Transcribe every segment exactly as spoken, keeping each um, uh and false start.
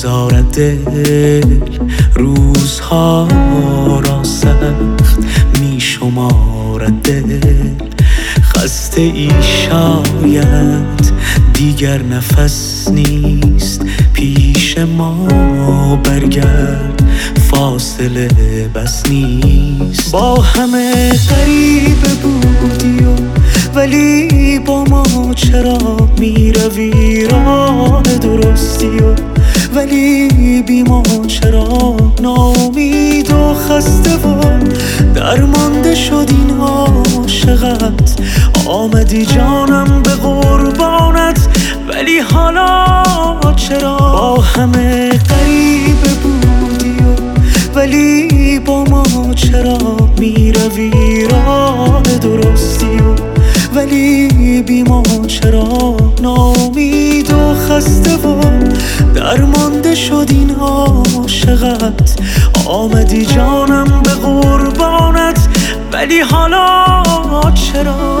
میگذارد دل روزها را سخت میشمارد دل. خسته ای شاید دیگر نفس نیست پیش ما، برگرد فاصله بس نیست. با همه غریبه بودی و ولی با ما چرا میروی راه درستی و ولی بی ما چرا ناامید و خسته و درمانده شد این عاشقت. آمدی جانم به قربانت ولی حالا چرا؟ با همه غریبه بودی و ولی با ما چرا میروی راه درستی و ولی بی ما چرا ناامید و خسته و درمانده شد این عاشقت. آمدی جانم به قربانت ولی حالا چرا؟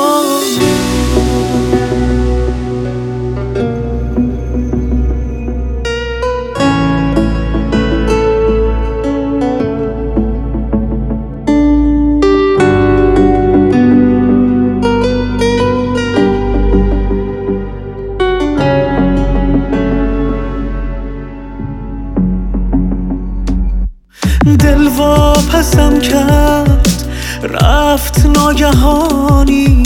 دل واپسم کرد رفت ناگهانی،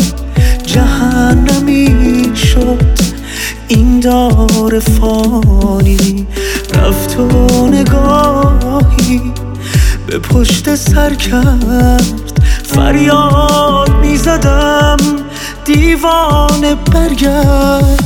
جهنمی شد این دار فانی. رفت و نگاهی به پشت سر کرد، فریاد میزدم دیوانه برگرد.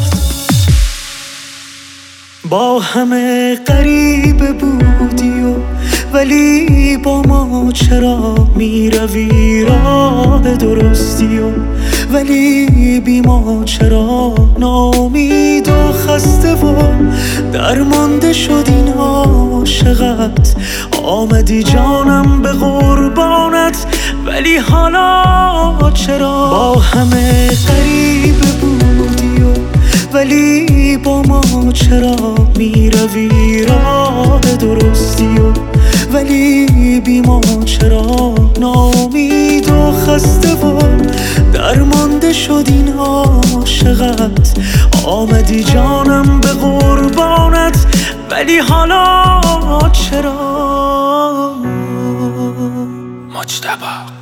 با همه غریبه بودی و ولی با ما چرا میروی راه درستی و ولی بی ما چرا ناامید و خسته و درمانده شد این عاشقت. آمدی جانم به قربانت ولی حالا چرا؟ با همه غریبه بودی و ولی با ما چرا میروی راه درستی و ولی بی ما چرا ناامید و خسته و درمانده شد این عاشقت. آمدی جانم به قربانت ولی حالا چرا؟ مجتبی